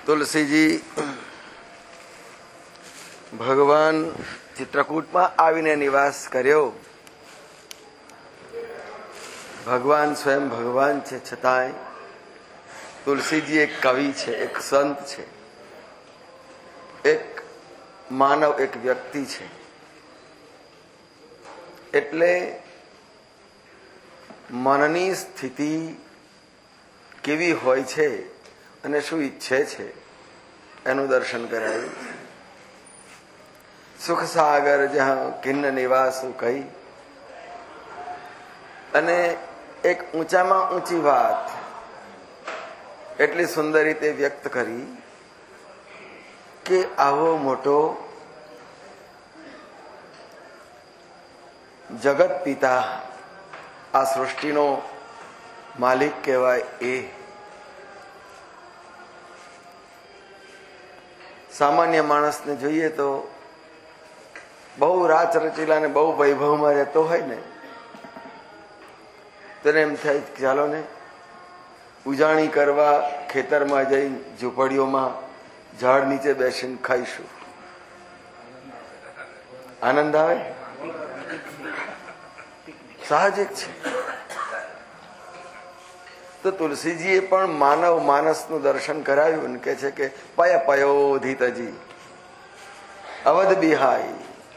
તુલસીજી ભગવાન ચિત્રકૂટમાં આવીને નિવાસ કર્યો. ભગવાન સ્વયં ભગવાન છે, છતાંય તુલસીજી એક કવિ છે, એક સંત છે, એક માનવ, એક વ્યક્તિ છે. એટલે મનની સ્થિતિ કેવી હોય છે અને શું ઈચ્છે છે એનું દર્શન કરાયું. સુખ સાગર જહાં કિન્ન નિવાસુ કહી અને એક ઊંચામાં ઊંચી વાત એટલી સુંદર રીતે વ્યક્ત કરી કે આવો મોટો જગત પિતા, આ સૃષ્ટિનો માલિક કહેવાય, એ સામાન્ય માણસને જોઈએ તો બહુ રાચ રચીલા ને બહુ વૈભવમાં રહેતો હોય ને, તેને એમ થાય ચાલો ને ઉજાણી કરવા ખેતરમાં જઈ ઝૂંપડીઓમાં ઝાડ નીચે બેસીને ખાઈશું. આનંદ આવે, સાહજિક છે. તો તુલસીજીએ પણ માનવ માનસનું દર્શન કરાવ્યું અને કહે છે કે પય પયોધિતજી અવધ બિહાઈ,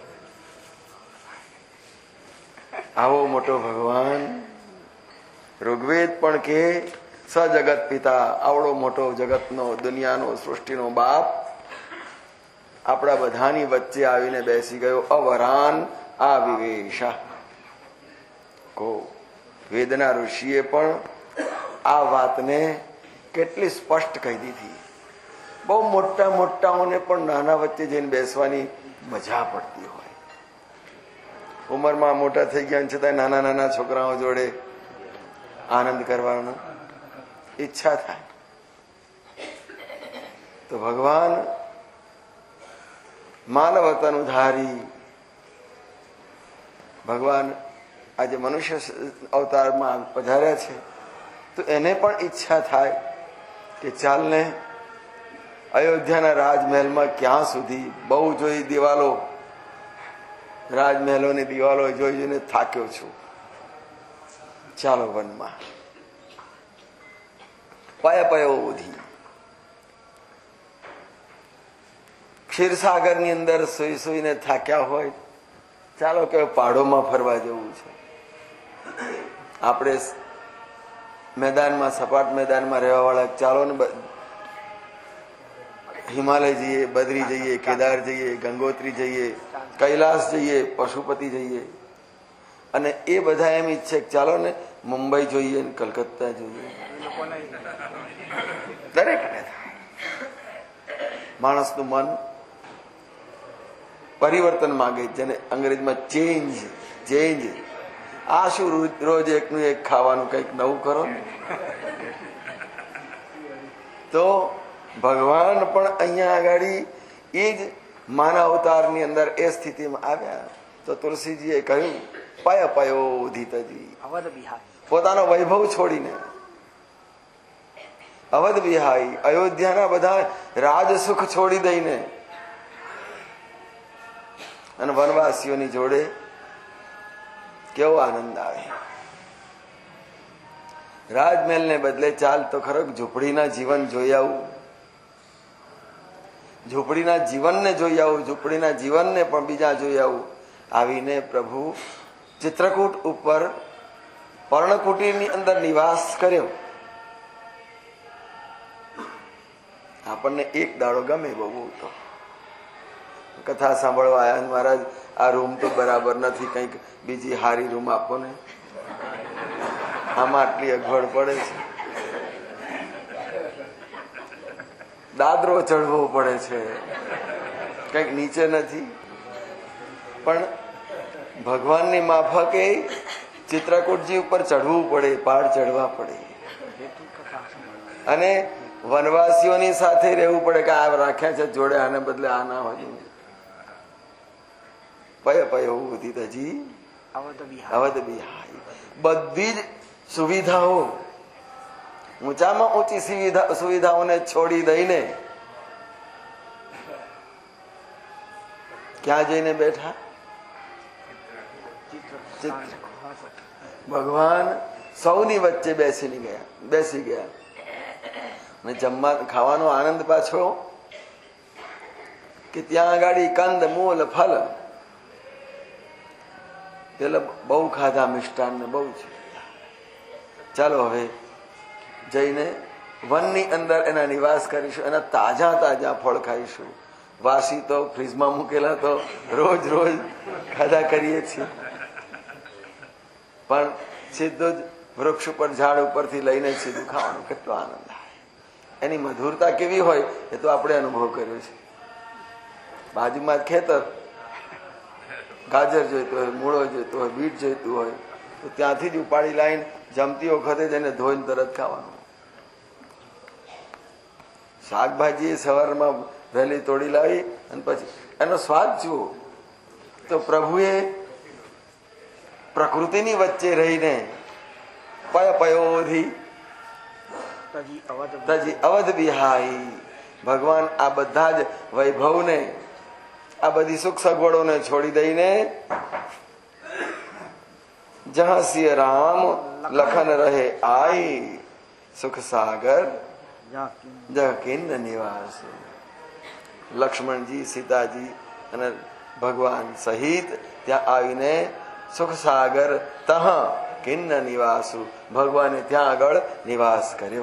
આવો મોટો ભગવાન. ઋગ્વેદ પણ કે સ જગત પિતા, આવડો મોટો જગતનો, દુનિયાનો, સૃષ્ટિનો બાપ આપણા બધાની વચ્ચે આવીને બેસી ગયો. અવરાન આવિવેશા. કો વેદના ઋષિએ પણ આ વાતને કેટલી સ્પષ્ટ કહી દીધી. બહુ મોટા મોટાઓને પણ નાના વચ્ચે જઈને બેસવાની મજા પડતી હોય. ઉંમરમાં મોટા થઈ ગયા છતાં નાના નાના છોકરાઓ જોડે આનંદ કરવાનો ઈચ્છા થાય. તો ભગવાન માનવતાનું ધારી ભગવાન આજે મનુષ્ય અવતારમાં પધાર્યા છે. તો એને પણ ઈચ્છા થાય કે ચાલને અયોધ્યાના રાજમહેલમાં ક્યાં સુધી, બહુ જોઈ દિવાલો, રાજમહેલોની દિવાલો જોઈ જોઈને થાક્યો છું, ચાલો વનમાં. પય પયોધી. ક્ષીરસાગરની અંદર સુઈ સુઈને થાક્યા હોય, ચાલો કે પહાડોમાં ફરવા જવું છે. આપણે મેદાનમાં, સપાટ મેદાનમાં રહેવા વાળા, ચાલો ને હિમાલય જઈએ, બદ્રી જઈએ, કેદાર જઈએ, ગંગોત્રી જઈએ, કૈલાસ જઈએ, પશુપતિ જઈએ. અને એ બધા એમ ઈચ્છે કે ચાલો ને મુંબઈ જોઈએ, કલકત્તા જોઈએ. દરેકને થાય. માણસનું મન પરિવર્તન માંગે, જેને અંગ્રેજીમાં ચેન્જ. આ શું રોજ એકનું એક ખાવાનું, કંઈક નવું કરો ને. તો ભગવાન પણ અહીંયા આગળ એ જ માનવ અવતારની અંદર એ સ્થિતિમાં આવ્યા. તો તુલસીજીએ કહ્યું પય પયોધિતજી, પોતાનો વૈભવ છોડીને અવધ બિહાઈ, અયોધ્યાના બધા રાજ સુખ છોડી દઈને અને વનવાસીઓની જોડે કેવો આનંદ આવે. રાજમહેલને બદલે ચાલ તો ખરો ઝૂંપડીના જીવન જોઈ આવું, ઝૂંપડીના જીવનને જોઈ આવું, ઝૂંપડીના જીવનને પણ બીજા જોઈ આવું. આવીને પ્રભુ ચિત્રકૂટ ઉપર પર્ણકુટીરની અંદર નિવાસ કર્યો. આપણને એક દાડો ગમે બહુ. તો કથા સાંભળવા આવ્યા, મહારાજ આ રૂમ તો બરાબર નથી, કંઈક બીજી હારી રૂમ આપો ને, આમાં આટલી અગવડ પડે છે, દાદરો ચડવો પડે છે, કંઈક નીચે નથી. પણ ભગવાનની માફકે ચિત્રકૂટજી ઉપર ચડવું પડે, પહાડ ચડવા પડે, અને વનવાસીઓની સાથે રહેવું પડે કે આ રાખ્યા છે જોડે, આને બદલે આ ના હોય. પય પયોધિતજી અવધ બિહાઈ. બધી જ સુવિધાઓ, ઊંચામાં ઊંચી સુવિધાઓને છોડી દઈને ક્યાં જઈને બેઠા? ભગવાન સૌની વચ્ચે બેસી ગયા અને જમવા ખાવાનો આનંદ પાછો કે ત્યાં આગળ કંદ મૂળ ફલ પેલા બહુ ખાધા, મિષ્ટાન ને બહુ છે. ચાલો હવે જઈને વનની અંદર એના નિવાસ કરીશું, એના તાજા ફળ ખાઈશું. વાસી તો ફ્રીજમાં મૂકેલા તો રોજ ખાધા કરીએ છીએ, પણ સીધું જ વૃક્ષ ઉપર ઝાડ ઉપરથી લઈને સીધું ખાવાનું કેટલો આનંદ આવે. એની મધુરતા કેવી હોય એ તો આપણે અનુભવ કર્યો છે. બાજુમાં જ ખેતર, ગાજર જોઈતું હોય, મૂળો જોઈતું હોય, બીટ જોઈતું હોય તો ત્યાંથી જ ઉપાડી લાવીને જમતી વખતે જ એને ધોઈને તરત ખાવાનું. શાકભાજી સવારમાં વહેલી તોડી લાવી અને પછી એનો સ્વાદ જુઓ તો પ્રભુએ પ્રકૃતિની વચ્ચે રહીને પયોધી તજી અવધ બિહાઈ, ભગવાન આ બધા જ વૈભવને, આ બધી સુખ સગવડોને છોડી દઈને જહાં સિંહ રામ લખન રહે આઈ, સુખ સાગર જકિન્ન નિવાસ. લક્ષ્મણજી, સીતાજી અને ભગવાન સહિત ત્યાં આવીને સુખ સાગર તહ કિન્ન નિવાસુ, ભગવાને ત્યાં આગળ નિવાસ કર્યો.